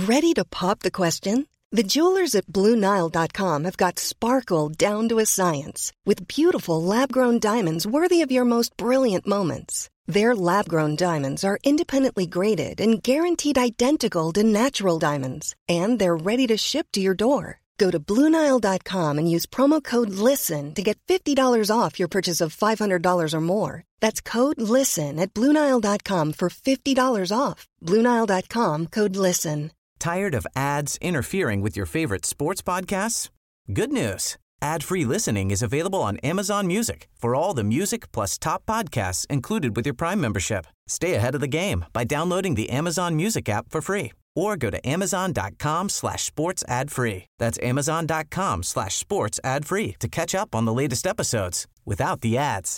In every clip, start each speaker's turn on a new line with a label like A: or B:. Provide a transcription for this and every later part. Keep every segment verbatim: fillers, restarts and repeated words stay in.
A: Ready to pop the question? The jewelers at Blue Nile dot com have got sparkle down to a science with beautiful lab-grown diamonds worthy of your most brilliant moments. Their lab-grown diamonds are independently graded and guaranteed identical to natural diamonds, and they're ready to ship to your door. Go to Blue Nile dot com and use promo code LISTEN to get fifty dollars off your purchase of five hundred dollars or more. That's code LISTEN at Blue Nile dot com for fifty dollars off. Blue Nile dot com, code LISTEN.
B: Tired of ads interfering with your favorite sports podcasts? Good news. Ad-free listening is available on Amazon Music for all the music plus top podcasts included with your Prime membership. Stay ahead of the game by downloading the Amazon Music app for free or go to amazon.com slash sports ad free. That's amazon.com slash sports ad free to catch up on the latest episodes without the ads.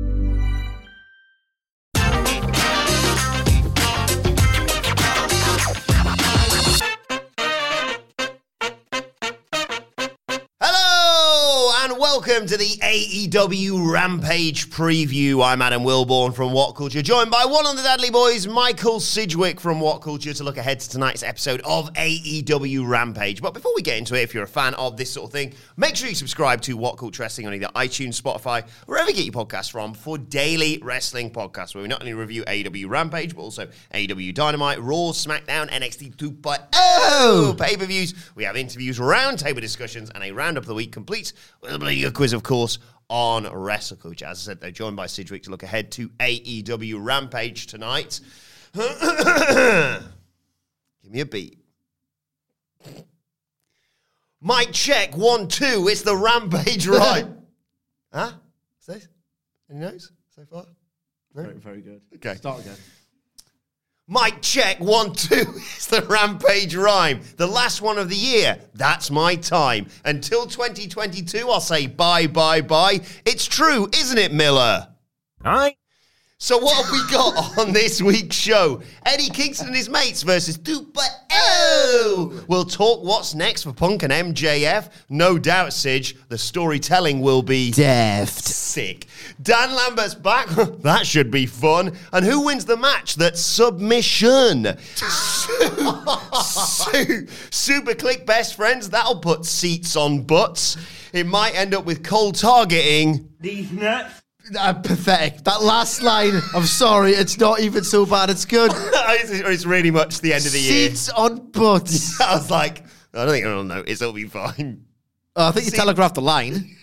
C: Welcome to the A E W Rampage preview. I'm Adam Wilborn from What Culture, joined by one of the Dudley Boys, Michael Sidgwick from What Culture, to look ahead to tonight's episode of A E W Rampage. But before we get into it, if you're a fan of this sort of thing, make sure you subscribe to What Culture Wrestling on either iTunes, Spotify, wherever you get your podcasts from, for daily wrestling podcasts, where we not only review A E W Rampage, but also A E W Dynamite, Raw, SmackDown, N X T two point oh pay-per-views. We have interviews, roundtable discussions, and a roundup of the week complete with a bloody quiz, of course, on Wrestle Culture. As I said, they're joined by Sidgwick to look ahead to A E W Rampage tonight. Give me a beat. Mic check, one, two. It's the Rampage, right? Huh? What's this? Any notes so far? No?
D: Very, very good.
C: Okay.
D: Start again.
C: Mic check, one, two. It's the Rampage rhyme. The last one of the year. That's my time. Until twenty twenty-two, I'll say bye, bye, bye. It's true, isn't it, Miller?
D: All right.
C: So what have we got on this week's show? Eddie Kingston and his mates versus two point oh. We'll talk what's next for Punk and M J F. No doubt, Sidge, the storytelling will be
E: deft.
C: Sick. Dan Lambert's back. That should be fun. And who wins the match? That's submission. Super Click best friends. That'll put seats on butts. It might end up with Cole targeting
D: These nuts.
E: Uh, pathetic. That last line, I'm sorry, it's not even so bad, it's good.
C: It's really much the end of the year.
E: Seats on butts.
C: I was like, I don't think anyone will notice, it'll be fine.
E: Oh, I think you telegraphed the line.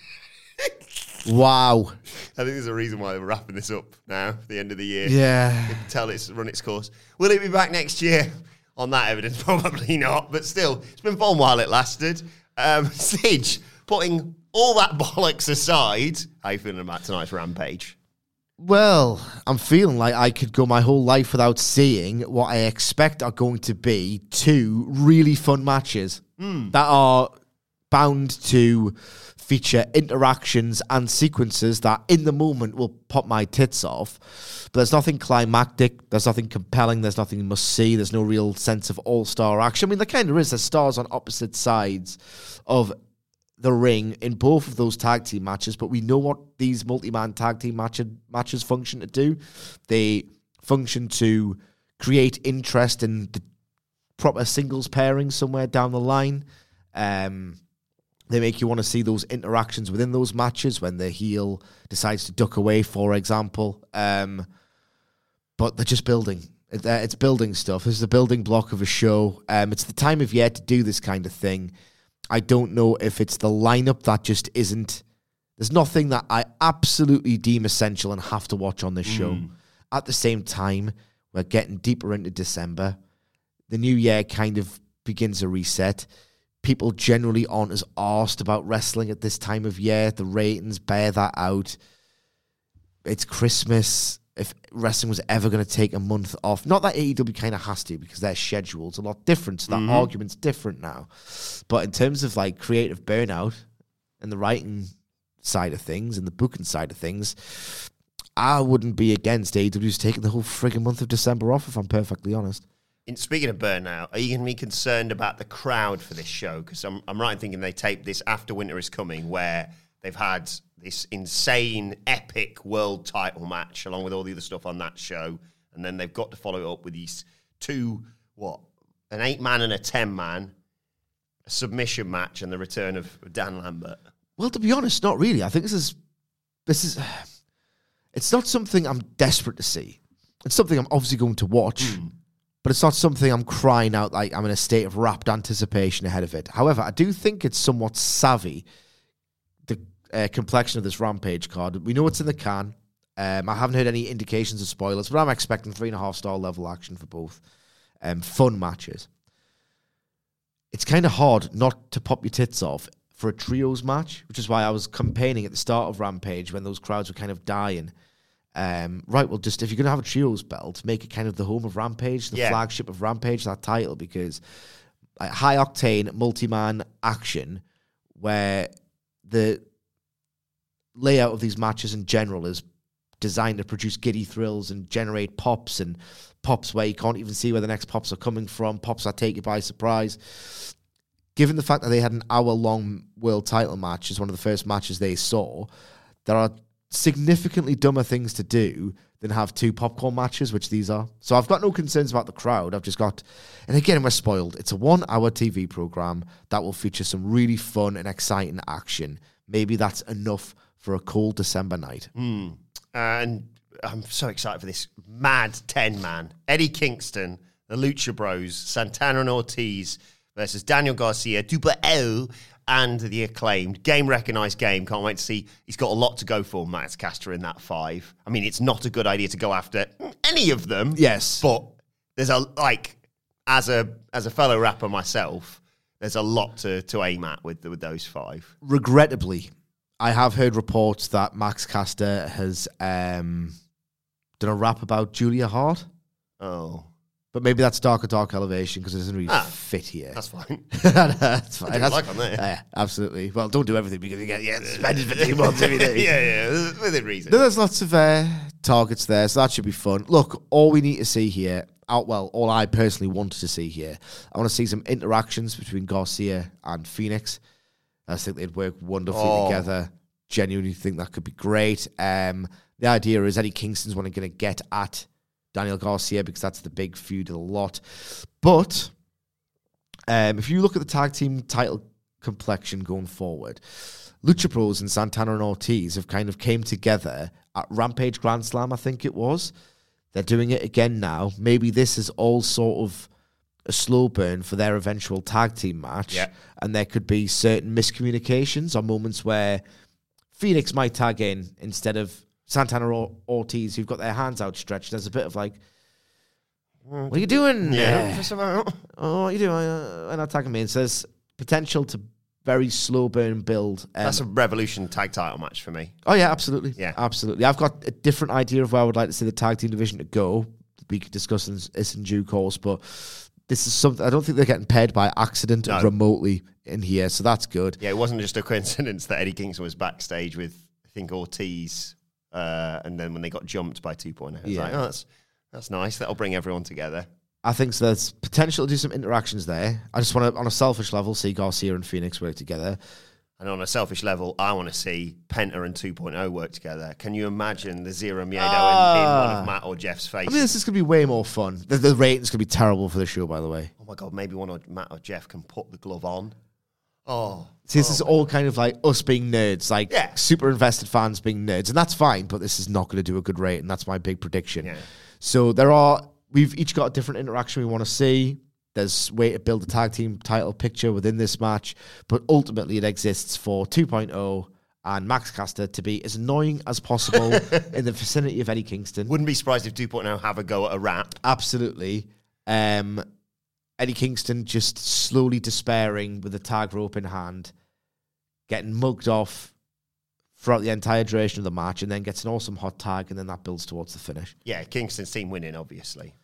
E: Wow.
C: I think there's a reason why we're wrapping this up now, the end of the year.
E: Yeah.
C: You can tell it's run its course. Will it be back next year? On that evidence, probably not. But still, it's been fun while it lasted. Um, Sidge, putting all that bollocks aside, how are you feeling about tonight's Rampage?
E: Well, I'm feeling like I could go my whole life without seeing what I expect are going to be two really fun matches mm. that are bound to feature interactions and sequences that in the moment will pop my tits off. But there's nothing climactic, there's nothing compelling, there's nothing must-see, there's no real sense of all-star action. I mean, there kind of is. There's stars on opposite sides of the ring in both of those tag team matches, but we know what these multi-man tag team match- matches function to do. They function to create interest in the proper singles pairing somewhere down the line. Um, they make you want to see those interactions within those matches when the heel decides to duck away, for example. Um, but they're just building. It, uh, it's building stuff. This is the building block of a show. Um, it's the time of year to do this kind of thing. I don't know if it's the lineup that just isn't. There's nothing that I absolutely deem essential and have to watch on this show. Mm. At the same time, we're getting deeper into December. The new year kind of begins a reset. People generally aren't as arsed about wrestling at this time of year. The ratings bear that out. It's Christmas. If wrestling was ever going to take a month off, not that A E W kind of has to, because their schedule's a lot different, so that mm-hmm. argument's different now. But in terms of like creative burnout and the writing side of things and the booking side of things, I wouldn't be against A E W's taking the whole friggin' month of December off, if I'm perfectly honest.
C: In speaking of burnout, are you going to be concerned about the crowd for this show? Because I'm, I'm right in thinking they taped this after Winter is Coming, where they've had this insane, epic world title match along with all the other stuff on that show. And then they've got to follow it up with these two, what, an eight-man and a ten-man, a submission match, and the return of Dan Lambert?
E: Well, to be honest, not really. I think this is this is it's not something I'm desperate to see. It's something I'm obviously going to watch, mm. but it's not something I'm crying out like I'm in a state of rapt anticipation ahead of it. However, I do think it's somewhat savvy, the uh, complexion of this Rampage card. We know it's in the can. Um, I haven't heard any indications of spoilers, but I'm expecting three and a half star level action for both. Um, fun matches. It's kind of hard not to pop your tits off for a trios match, which is why I was campaigning at the start of Rampage when those crowds were kind of dying. Um, right, well, just if you're going to have a trios belt, make it kind of the home of Rampage, the yeah. flagship of Rampage, that title, because like, high-octane, multi-man action where the layout of these matches in general is designed to produce giddy thrills and generate pops, and pops where you can't even see where the next pops are coming from, pops that take you by surprise. Given the fact that they had an hour-long world title match as one of the first matches they saw, there are significantly dumber things to do than have two popcorn matches, which these are. So I've got no concerns about the crowd. I've just got, and again, we're spoiled. It's a one-hour T V program that will feature some really fun and exciting action. Maybe that's enough for a cold December night.
C: Mm. And I'm so excited for this mad ten-man. Eddie Kingston, the Lucha Bros, Santana and Ortiz versus Daniel Garcia, Double L, and the Acclaimed. Game recognised game. Can't wait to see. He's got a lot to go for, Max Caster, in that five. I mean, it's not a good idea to go after any of them.
E: Yes.
C: But there's a, like, as a as a fellow rapper myself, there's a lot to, to aim at with, with those five.
E: Regrettably, I have heard reports that Max Caster has um, done a rap about Julia Hart.
C: Oh.
E: But maybe that's Darker Dark Elevation because it doesn't really ah, fit here.
C: That's fine.
E: That's fine. That's,
C: like on there.
E: Uh, absolutely. Well, don't do everything because you get yeah, suspended for two months every day.
C: yeah, yeah, within reason.
E: No, there's lots of uh, targets there, so that should be fun. Look, all we need to see here, out well, all I personally wanted to see here, I want to see some interactions between Garcia and Phoenix. I think they'd work wonderfully oh. together. Genuinely think that could be great. Um, the idea is Eddie Kingston's one going to get at Daniel Garcia because that's the big feud of the lot. But um, if you look at the tag team title complexion going forward, Lucha Bros and Santana and Ortiz have kind of came together at Rampage Grand Slam, I think it was. They're doing it again now. Maybe this is all sort of a slow burn for their eventual tag team match.
C: Yeah.
E: And there could be certain miscommunications or moments where Phoenix might tag in instead of Santana or Ortiz, who've got their hands outstretched. There's a bit of like, what are you doing?
C: Yeah.
E: Uh, oh, what are you doing? Uh, and attacking me. And so there's potential to very slow burn build. Um,
C: That's a Revolution tag title match for me.
E: Oh, yeah, absolutely.
C: Yeah.
E: Absolutely. I've got a different idea of where I would like to see the tag team division to go. We could discuss this in due course, but this is something, I don't think they're getting paired by accident no. remotely in here, so that's good.
C: Yeah, it wasn't just a coincidence that Eddie Kingston was backstage with, I think, Ortiz. Uh, and then when they got jumped by two point oh, I was
E: yeah.
C: like, oh, that's, that's nice. That'll bring everyone together.
E: I think so. There's potential to do some interactions there. I just want to, on a selfish level, see Garcia and Phoenix work together.
C: And on a selfish level, I want to see Penta and two point oh work together. Can you imagine the Zero Miedo uh, in, in one of Matt or Jeff's faces?
E: I mean, this is going to be way more fun. The, the rating's going to be terrible for the show, by the way.
C: Oh, my God. Maybe one of Matt or Jeff can put the glove on. Oh.
E: See, this
C: oh,
E: is all kind of like us being nerds, like
C: yeah.
E: super invested fans being nerds. And that's fine, but this is not going to do a good rate. And that's my big prediction.
C: Yeah.
E: So there are, we've each got a different interaction we want to see. There's a way to build a tag team title picture within this match, but ultimately it exists for two point oh and Max Caster to be as annoying as possible in the vicinity of Eddie Kingston.
C: Wouldn't be surprised if two point oh have a go at a rap.
E: Absolutely. Um, Eddie Kingston just slowly despairing with the tag rope in hand, getting mugged off throughout the entire duration of the match, and then gets an awesome hot tag, and then that builds towards the finish.
C: Yeah, Kingston's team winning, obviously.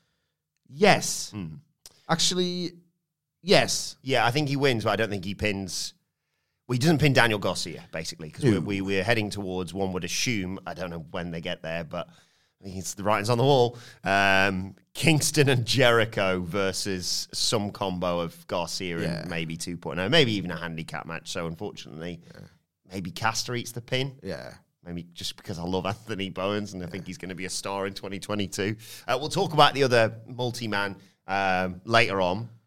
E: Yes.
C: Mm.
E: Actually, yes.
C: Yeah, I think he wins, but I don't think he pins... Well, he doesn't pin Daniel Garcia, basically, because we're, we, we're heading towards, one would assume, I don't know when they get there, but I think it's the writing's on the wall, um, Kingston and Jericho versus some combo of Garcia
E: yeah.
C: and maybe two point oh, maybe even a handicap match. So, unfortunately, yeah. maybe Caster eats the pin.
E: Yeah.
C: Maybe just because I love Anthony Bowens and I yeah. think he's going to be a star in twenty twenty-two. Uh, we'll talk about the other multi-man um, later on.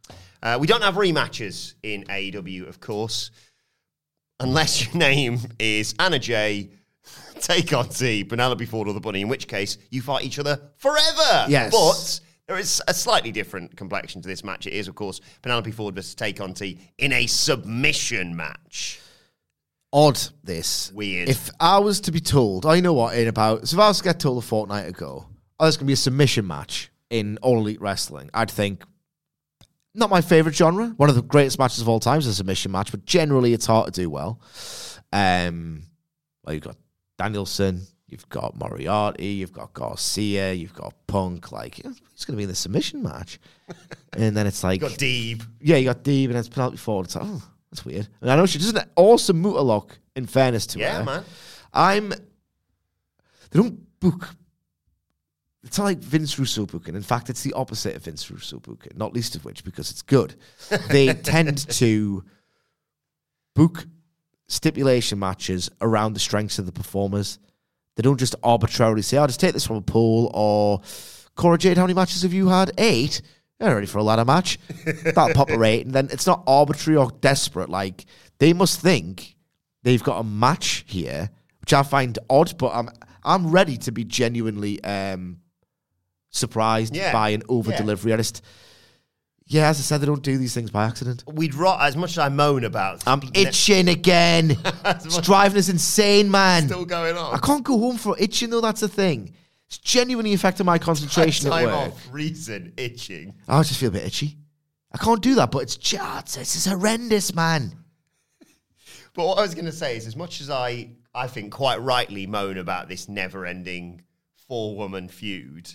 C: Uh, we don't have rematches in A E W, of course, unless your name is Anna Jay, Tay Conti, Penelope Ford, or the Bunny, in which case you fight each other forever.
E: Yes.
C: But there is a slightly different complexion to this match. It is, of course, Penelope Ford versus Tay Conti in a submission match.
E: Odd, this.
C: Weird.
E: If I was to be told, I know what, in about, so if I was to get told a fortnight ago, oh, there's going to be a submission match in All Elite Wrestling, I'd think, not my favourite genre. One of the greatest matches of all time is a submission match, but generally it's hard to do well. Um, well, you've got Danielson, you've got Moriarty, you've got Garcia, you've got Punk. Like, you know, he's going to be in the submission match. And then it's like...
C: You got Deeb.
E: Yeah, you got Deeb, and it's Penelope Ford. It's like, oh, that's weird. And I know she does an awesome Muta lock, in fairness to
C: yeah,
E: her.
C: Yeah, man.
E: I'm... They don't book... It's not like Vince Russo booking. In fact, it's the opposite of Vince Russo booking, not least of which because it's good. They tend to book stipulation matches around the strengths of the performers. They don't just arbitrarily say, I'll just take this from a pool, or Cora Jade, how many matches have you had? Eight? You're ready for a ladder match. That'll pop a rate. And then it's not arbitrary or desperate. Like, they must think they've got a match here, which I find odd, but I'm I'm ready to be genuinely... Um, surprised yeah. by an over delivery. Yeah. I just, yeah, as I said, they don't do these things by accident.
C: We'd rot as much as I moan about.
E: I'm itching again. It's driving us insane, man.
C: Still going on.
E: I can't go home for itching though. That's the thing. It's genuinely affecting my concentration
C: time
E: at work.
C: Off reason itching.
E: I just feel a bit itchy. I can't do that, but it's just this is horrendous, man.
C: But what I was going to say is, as much as I, I think quite rightly moan about this never-ending four-woman feud.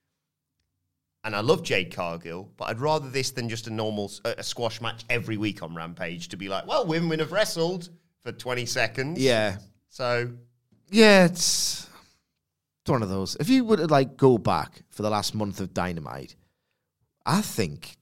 C: And I love Jade Cargill, but I'd rather this than just a normal a squash match every week on Rampage to be like, well, women have wrestled for twenty seconds.
E: Yeah.
C: So.
E: Yeah, it's, it's one of those. If you would like go back for the last month of Dynamite, I think,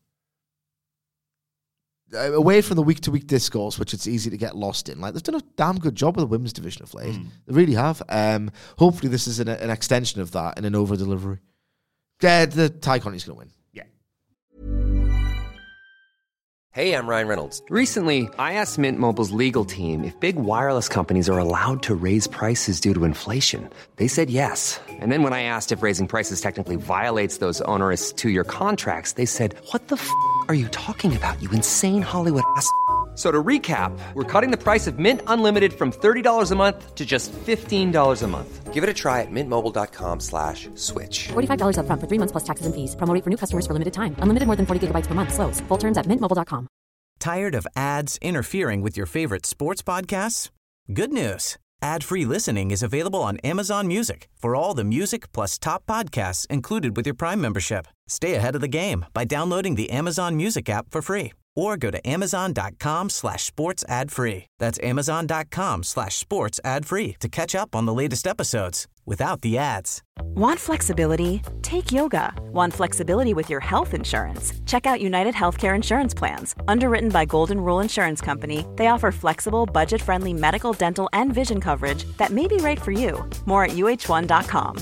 E: away from the week-to-week discourse, which it's easy to get lost in, like they've done a damn good job with the women's division of late. Mm. They really have. Um, hopefully this is an, an extension of that and an over-delivery. Yeah, the Tay Conti's going to win.
C: Yeah.
D: Hey, I'm Ryan Reynolds. Recently, I asked Mint Mobile's legal team if big wireless companies are allowed to raise prices due to inflation. They said yes. And then when I asked if raising prices technically violates those onerous two-year contracts, they said, what the f*** are you talking about, you insane Hollywood ass f- So to recap, we're cutting the price of Mint Unlimited from thirty dollars a month to just fifteen dollars a month. Give it a try at mintmobile.com slash switch.
F: forty-five dollars up front for three months plus taxes and fees. Promo rate for new customers for limited time. Unlimited more than forty gigabytes per month. Slows full terms at mint mobile dot com.
B: Tired of ads interfering with your favorite sports podcasts? Good news. Ad-free listening is available on Amazon Music for all the music plus top podcasts included with your Prime membership. Stay ahead of the game by downloading the Amazon Music app for free or go to amazon.com slash sports ad free. That's amazon.com slash sports ad free to catch up on the latest episodes without the ads.
G: Want flexibility? Take yoga. Want flexibility with your health insurance? Check out United Healthcare Insurance Plans. Underwritten by Golden Rule Insurance Company, they offer flexible, budget-friendly medical, dental, and vision coverage that may be right for you. More at U H one dot com.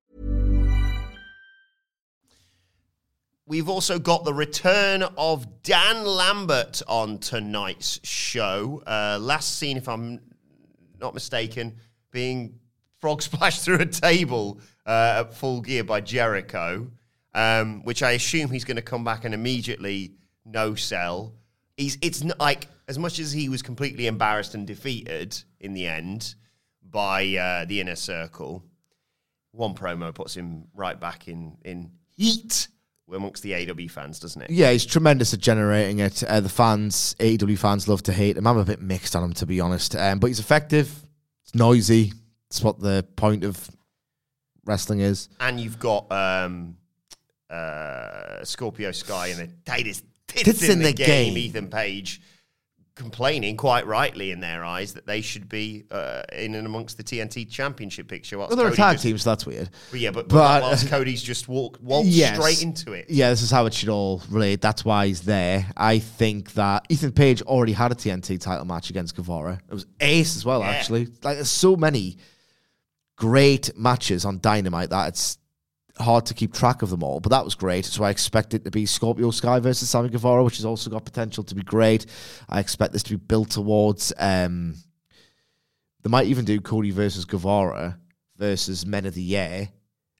C: We've also got the return of Dan Lambert on tonight's show. Uh, last seen, if I'm not mistaken, being frog splashed through a table uh, at Full Gear by Jericho, um, which I assume he's going to come back and immediately no-sell. He's, it's not like, as much as he was completely embarrassed and defeated in the end by uh, the Inner Circle, one promo puts him right back in, in heat amongst the A E W fans, doesn't it?
E: Yeah, he's tremendous at generating it. Uh, the fans, A E W fans, love to hate him. I'm a bit mixed on him, to be honest. Um, but he's effective. It's noisy. It's what the point of wrestling is.
C: And you've got um, uh, Scorpio Sky and the tightest tits,
E: tits
C: in,
E: in
C: the,
E: the
C: game,
E: game,
C: Ethan Page, complaining quite rightly in their eyes that they should be uh, in and amongst the T N T Championship picture.
E: Well, they're a tag team, so that's weird.
C: But yeah, but, but,
E: but
C: whilst Cody's just walked, waltzed
E: yes,
C: straight into it.
E: Yeah, this is how it should all relate. That's why he's there. I think that Ethan Page already had a T N T title match against Guevara. It was ace as well, yeah. actually. Like, there's so many great matches on Dynamite that it's hard to keep track of them all, but that was great. So I expect it to be Scorpio Sky versus Sammy Guevara, which has also got potential to be great. I expect this to be built towards... Um, they might even do Cody versus Guevara versus Men of the Year,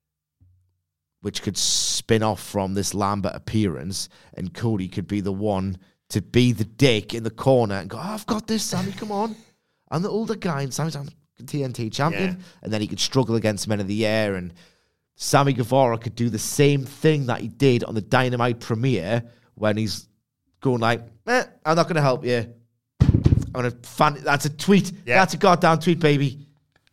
E: which could spin off from this Lambert appearance, and Cody could be the one to be the dick in the corner and go, oh, I've got this, Sammy, come on. I'm the older guy, and Sammy's I'm T N T champion. Yeah. And then he could struggle against Men of the Year, and Sammy Guevara could do the same thing that he did on the Dynamite premiere when he's going like, eh, I'm not going to help you. I'm going to fan. That's a tweet. Yeah. That's a goddamn tweet, baby.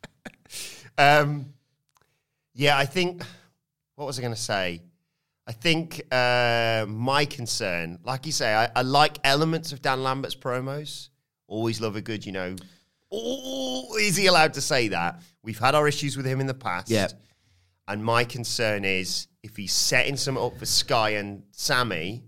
C: um, yeah, I think... What was I going to say? I think uh, my concern, like you say, I, I like elements of Dan Lambert's promos. Always love a good, you know, oh, is he allowed to say that? We've had our issues with him in the past.
E: Yeah.
C: And my concern is if he's setting some up for Sky and Sammy,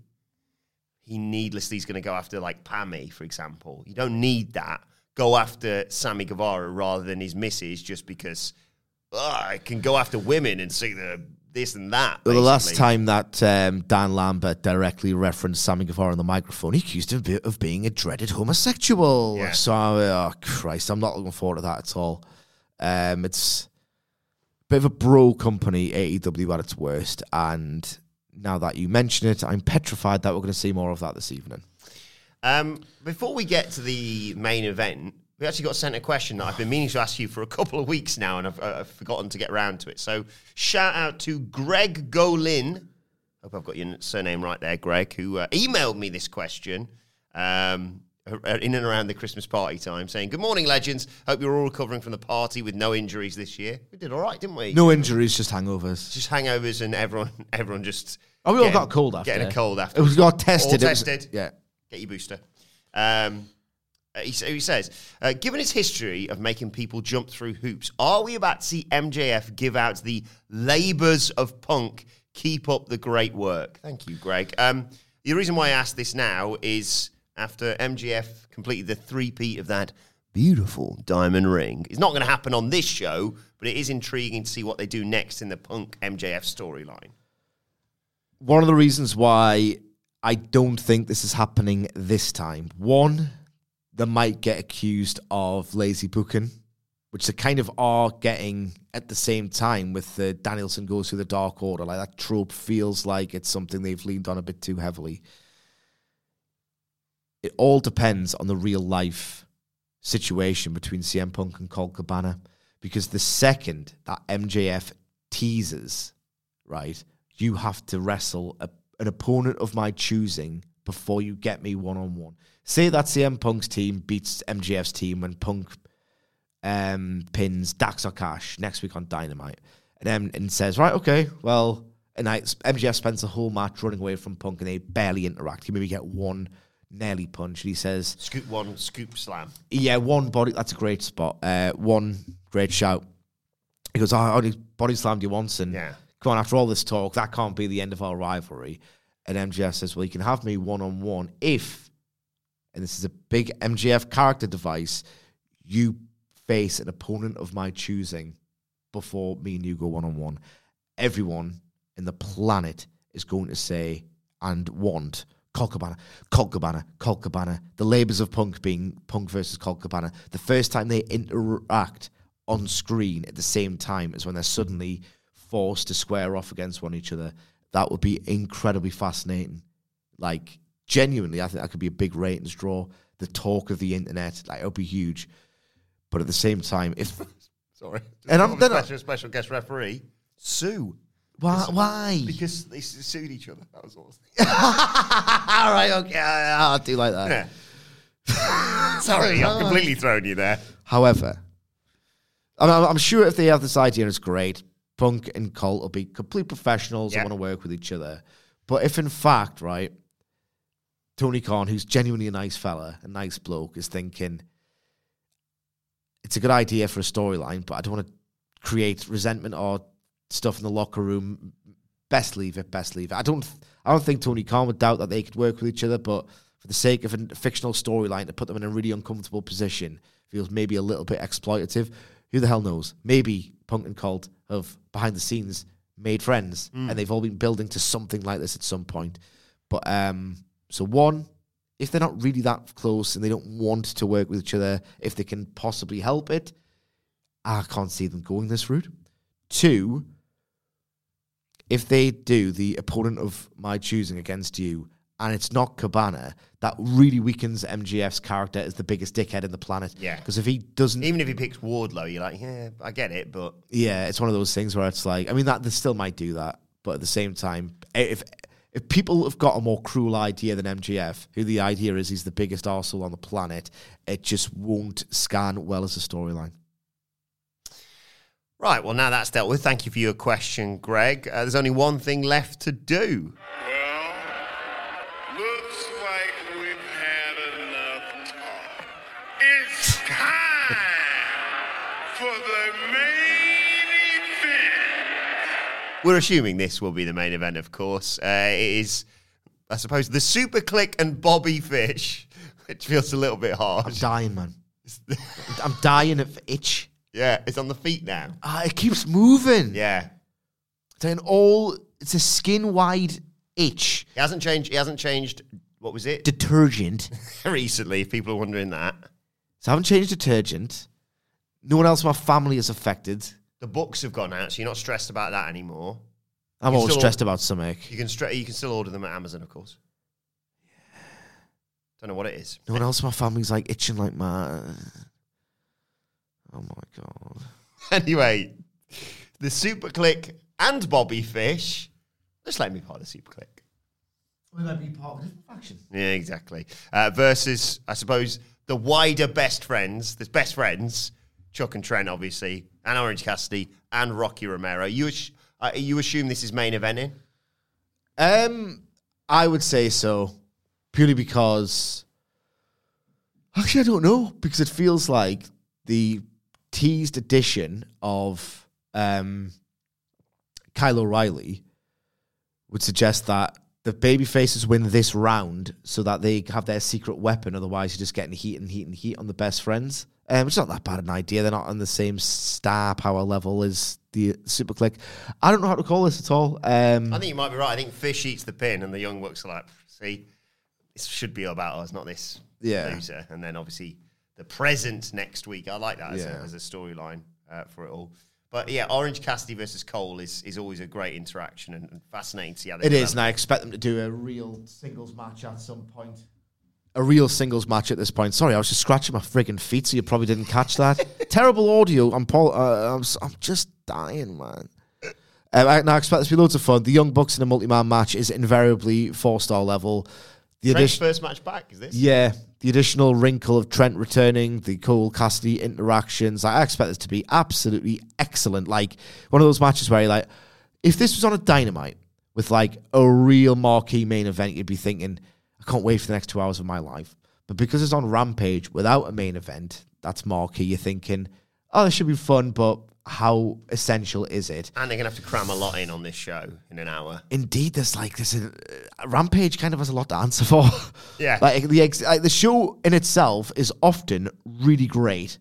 C: he needlessly is going to go after, like, Pammy, for example. You don't need that. Go after Sammy Guevara rather than his missus just because oh, I can go after women and see the... this and that.
E: Well, the last time that um, Dan Lambert directly referenced Sammy Guevara on the microphone, he accused him of being a dreaded homosexual. Yeah. So, oh, Christ, I'm not looking forward to that at all. Um, it's a bit of a bro company, A E W at its worst, and now that you mention it, I'm petrified that we're going to see more of that this evening.
C: Um, before we get to the main event, we actually got sent a question that I've been meaning to ask you for a couple of weeks now, and I've, uh, I've forgotten to get around to it. So shout out to Greg Golin. Hope I've got your surname right there, Greg, who uh, emailed me this question um, in and around the Christmas party time, saying, good morning, legends. Hope you're all recovering from the party with no injuries this year. We did all right, didn't we?
E: No injuries, just hangovers.
C: Just hangovers, and everyone everyone just...
E: Oh, we all getting, got a cold after.
C: Getting a cold after.
E: It was got tested.
C: All tested.
E: Was, yeah.
C: Get your booster. Um... Uh, he, he says, uh, given its history of making people jump through hoops, are we about to see M J F give out the labours of Punk? Keep up the great work. Thank you, Greg. Um, the reason why I ask this now is after M J F completed the three-peat of that beautiful diamond ring. It's not going to happen on this show, but it is intriguing to see what they do next in the Punk M J F storyline.
E: One of the reasons why I don't think this is happening this time, one... they might get accused of lazy booking, which they kind of are getting at the same time with the Danielson goes through the Dark Order. Like that trope feels like it's something they've leaned on a bit too heavily. It all depends on the real life situation between C M Punk and Colt Cabana, because the second that M J F teases, right, you have to wrestle a, an opponent of my choosing before you get me one-on-one. Say that C M Punk's team beats M J F's team when Punk um, pins Dax or Cash next week on Dynamite. And then and says, right, okay, well, and I, M J F spends the whole match running away from Punk and they barely interact. He maybe get one Nelly punch. And he says...
C: Scoop one, scoop slam.
E: Yeah, one body, that's a great spot. Uh, one great shout. He goes, oh, I only body slammed you once and yeah. Come on, after all this talk, that can't be the end of our rivalry. And M J F says, well, you can have me one-on-one if, and this is a big M J F character device, you face an opponent of my choosing before me and you go one-on-one. Everyone in the planet is going to say and want Colt Cabana, Colt Cabana, Colt Cabana. The labours of Punk being Punk versus Colt Cabana. The first time they interact on screen at the same time is when they're suddenly forced to square off against one each other. That would be incredibly fascinating. Like, genuinely, I think that could be a big ratings draw. The talk of the internet, like, it would be huge. But at the same time, if...
C: Sorry.
E: And I'm then
C: special, special guest referee, sue.
E: Why? Why?
C: Because they sued each other. That was all.
E: All right, okay. I'll do like that.
C: Yeah. Sorry, I've completely thrown you there.
E: However, I'm, I'm sure if they have this idea, it's great. Punk and Colt will be complete professionals yeah. and want to work with each other. But if in fact, right, Tony Khan, who's genuinely a nice fella, a nice bloke, is thinking, it's a good idea for a storyline, but I don't want to create resentment or stuff in the locker room. Best leave it, best leave it. I don't I don't think Tony Khan would doubt that they could work with each other, but for the sake of a fictional storyline, to put them in a really uncomfortable position feels maybe a little bit exploitative. Who the hell knows? Maybe Punk and Colt have, behind the scenes, made friends,
C: Mm.
E: and they've all been building to something like this at some point. But um, so one, if they're not really that close and they don't want to work with each other, if they can possibly help it, I can't see them going this route. Two, if they do the opponent of my choosing against you, and it's not Cabana, that really weakens M J F's character as the biggest dickhead in the planet.
C: Yeah.
E: Because if he doesn't...
C: Even if he picks Wardlow, you're like, yeah, I get it, but...
E: Yeah, it's one of those things where it's like... I mean, that they still might do that, but at the same time, if if people have got a more cruel idea than M J F, who the idea is he's the biggest arsehole on the planet, it just won't scan well as a storyline.
C: Right, well, now that's dealt with. Thank you for your question, Greg. Uh, there's only one thing left to do.
H: Well, looks like we've had enough talk. It's time for the main event.
C: We're assuming this will be the main event, of course. Uh, it is, I suppose, the Super Click and Bobby Fish, which feels a little bit
E: I'm
C: harsh.
E: dying, man. I'm dying of itch.
C: Yeah, it's on the feet now.
E: Ah, it keeps moving.
C: Yeah.
E: It's an all... It's a skin-wide itch.
C: He hasn't changed, he hasn't changed, what was it?
E: Detergent.
C: Recently, if people are wondering that.
E: So I haven't changed detergent. No one else in my family is affected.
C: The books have gone out, so you're not stressed about that anymore.
E: I'm
C: You
E: always
C: still-
E: stressed about something.
C: You can stre- you can still order them at Amazon, of course. Don't know what it is.
E: No one else in my family's like itching like my... Oh my God.
C: Anyway, the Super Click and Bobby Fish. Just let me part of the Super Click.
E: We might be part of a different faction.
C: Yeah, exactly. Uh, versus, I suppose, the wider best friends. There's best friends, Chuck and Trent, obviously, and Orange Cassidy, and Rocky Romero. You ass- uh, you assume this is main eventing?
E: Um, I would say so, purely because... Actually, I don't know, because it feels like the teased edition of um, Kyle O'Reilly would suggest that the babyfaces win this round so that they have their secret weapon. Otherwise, you're just getting heat and heat and heat on the best friends. Um, it's not that bad an idea. They're not on the same star power level as the Super Click. I don't know how to call this at all. Um,
C: I think you might be right. I think Fish eats the pin, and the Young Bucks are like, see, this should be about us, not this
E: Yeah.
C: loser. And then, obviously, the present next week. I like that as
E: Yeah.
C: a, as a storyline uh, for it all. But yeah, Orange Cassidy versus Cole is, is always a great interaction and, and fascinating to see how they
E: It
C: develop.
E: is, and I expect them to do a real singles match at some point. A real singles match at this point. Sorry, I was just scratching my friggin' feet, so you probably didn't catch that. Terrible audio. I'm Paul. Uh, I'm, s- I'm just dying, man. Um, I, now I expect this to be loads of fun. The Young Bucks in a multi-man match is invariably four-star level. The
C: Trent's
E: addition,
C: first match back, is this?
E: yeah, the additional wrinkle of Trent returning, the Cole Cassidy interactions. I expect this to be absolutely excellent. Like one of those matches where you're like, if this was on a Dynamite with like a real marquee main event, you'd be thinking, I can't wait for the next two hours of my life. But because it's on Rampage without a main event, that's marquee. You're thinking, oh, this should be fun, but how essential is it?
C: And they're going to have to cram a lot in on this show in an hour.
E: Indeed, there's like this uh, Rampage kind of has a lot to answer for.
C: Yeah.
E: like the ex- like the show in itself is often really great,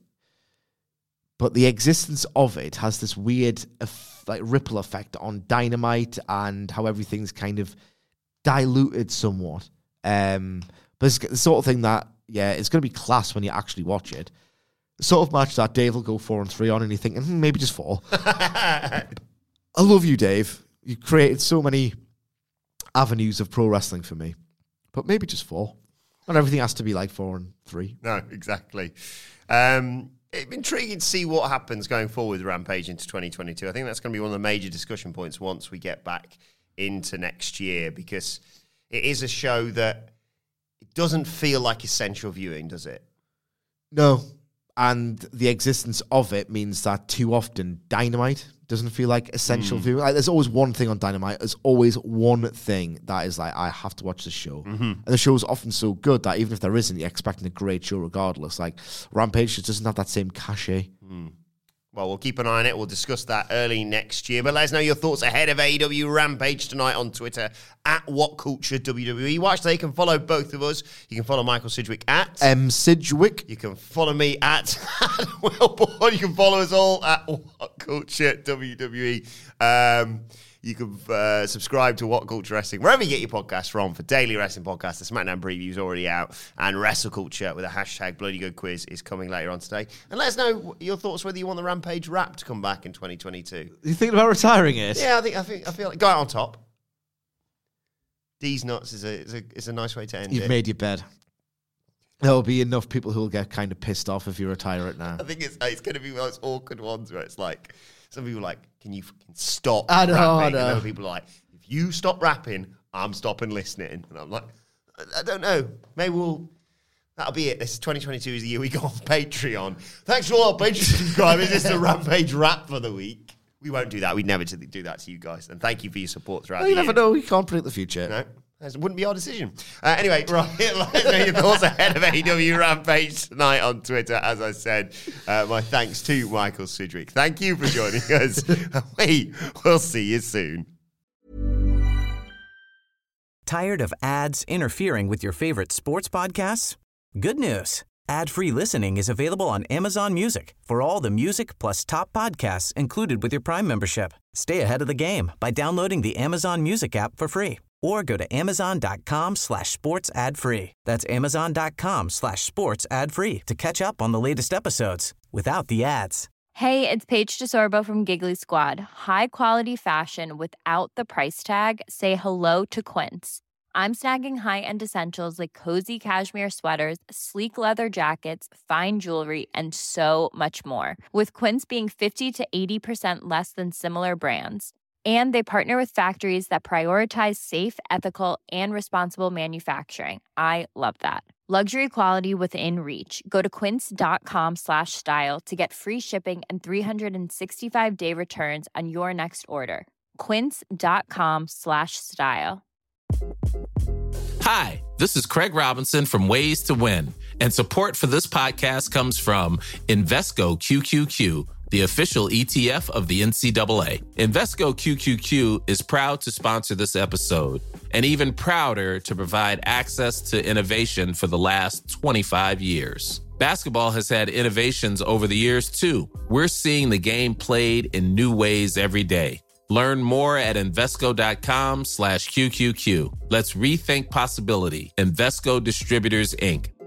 E: but the existence of it has this weird eff- like ripple effect on Dynamite and how everything's kind of diluted somewhat. Um, but it's the sort of thing that yeah, it's going to be class when you actually watch it. The sort of match that Dave will go four and three on, and you're thinking hmm, maybe just four. I love you, Dave. You created so many avenues of pro wrestling for me, but maybe just four. Not everything has to be like four and three.
C: No, exactly. Um, it's intriguing to see what happens going forward with Rampage into twenty twenty-two. I think that's going to be one of the major discussion points once we get back into next year, because it is a show that it doesn't feel like essential viewing, does it?
E: No. And the existence of it means that too often Dynamite doesn't feel like essential
C: Mm.
E: viewing. Like, there's always one thing on Dynamite. There's always one thing that is like, I have to watch the show.
C: Mm-hmm.
E: And the show is often so good that even if there isn't, you're expecting a great show regardless. Like Rampage just doesn't have that same cachet.
C: Mm. Well, we'll keep an eye on it. We'll discuss that early next year. But let us know your thoughts ahead of A E W Rampage tonight on Twitter at WhatCultureWWE. Watch there. You can follow both of us. You can follow Michael Sidgwick at
E: M. Sidgwick.
C: You can follow me at Wilborn. You can follow us all at WhatCultureWWE. Um, You can uh, subscribe to What Culture Wrestling wherever you get your podcasts from for daily wrestling podcasts. The SmackDown preview is already out, and Wrestle Culture with a hashtag Bloody Good Quiz is coming later on today. And let us know your thoughts whether you want the Rampage rap to come back in twenty twenty-two.
E: You thinking about retiring it?
C: Yeah, I think I think I feel like go out on top. D's nuts is a is a, is a nice way to end
E: You've
C: it.
E: made your bed. There will be enough people who will get kind of pissed off if you retire it now.
C: I think it's it's going to be one of those awkward ones where it's like, some people are like, can you fucking stop
E: I know,
C: rapping?
E: I know.
C: And other people are like, if you stop rapping, I'm stopping listening. And I'm like, I, I don't know. Maybe we'll, that'll be it. This is twenty twenty-two is the year we go on Patreon. Thanks for all our Patreon subscribers. This is the Rampage rap for the week. We won't do that. We'd never do that to you guys. And thank you for your support throughout
E: Well,
C: the
E: you
C: year.
E: never know. You can't predict the future.
C: No. It wouldn't be our decision. Uh, anyway, right, let us know your thoughts ahead of A E W Rampage tonight on Twitter. As I said, uh, my thanks to Michael Sidgwick. Thank you for joining us. We will see you soon.
B: Tired of ads interfering with your favorite sports podcasts? Good news. Ad-free listening is available on Amazon Music for all the music plus top podcasts included with your Prime membership. Stay ahead of the game by downloading the Amazon Music app for free or go to amazon.com slash sports ad free. That's amazon.com slash sports ad free to catch up on the latest episodes without the ads.
I: Hey, it's Paige DeSorbo from Giggly Squad. High quality fashion without the price tag. Say hello to Quince. I'm snagging high-end essentials like cozy cashmere sweaters, sleek leather jackets, fine jewelry, and so much more. With Quince being fifty to eighty percent less than similar brands. And they partner with factories that prioritize safe, ethical, and responsible manufacturing. I love that. Luxury quality within reach. Go to quince.com slash style to get free shipping and three sixty-five day returns on your next order. Quince.com slash style.
J: Hi, this is Craig Robinson from Ways to Win, and support for this podcast comes from Invesco Q Q Q, the official E T F of the N C double A. Invesco Q Q Q is proud to sponsor this episode, and even prouder to provide access to innovation for the last twenty-five years. Basketball has had innovations over the years, too. We're seeing the game played in new ways every day. Learn more at Invesco.com slash QQQ. Let's rethink possibility. Invesco Distributors, Incorporated.